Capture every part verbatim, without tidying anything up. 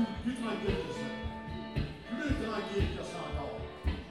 Gud meg guttelse. Gud meg guttelse han har.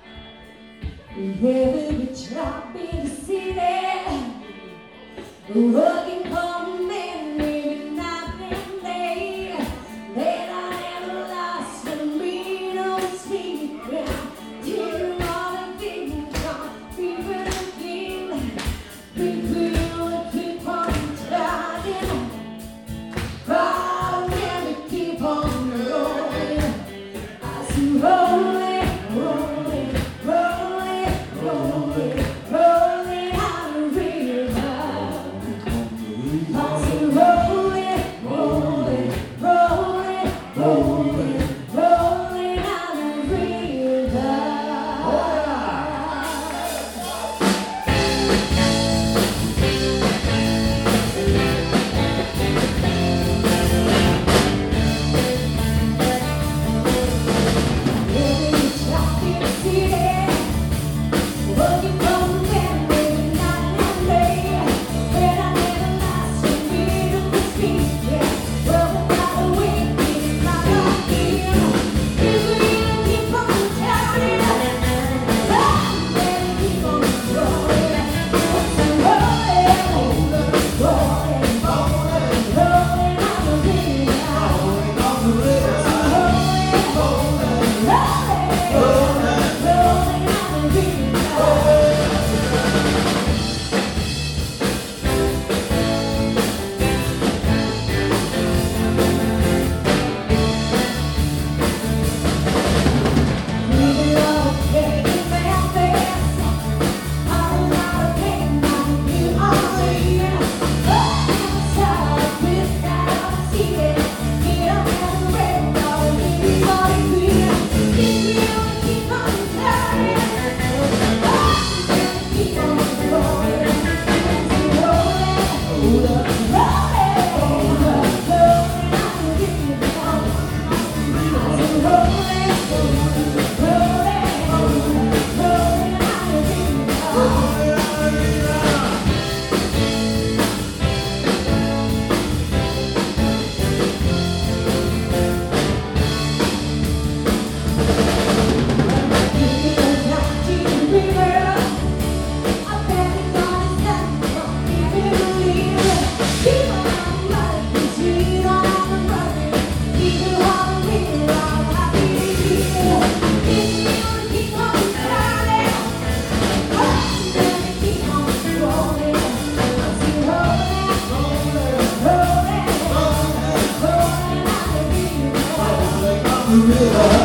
Every job in the city, working for men, living night and day. Then I never lost the mean of sleep. Till all the things come, people again. People keep on trying, but never keep on rolling. I see rolling, rolling, rolling, rolling, rolling on the river. I see rolling, rolling, rolling, rolling, rolling on the river. Every shop in the city, working for the men, living night and day. But I never lost the freedom to speak. Well, without a wink, it's not like him. If we don't keep on turning, I'm gonna keep on rolling. Rolling, rolling, rolling, rolling on the river. Rolling, rolling, rolling, rolling on the river. Living on a cake in Memphis, I'm not a king, I'm you only. I'm tired with that city. Get up and red, dog, anybody clear. If you don't keep on turning, I'm gonna keep on rolling. Rolling, rolling, rolling, rolling on the river. Rolling, rolling, rolling, rolling on the river. Rolling, rolling, rolling on the river.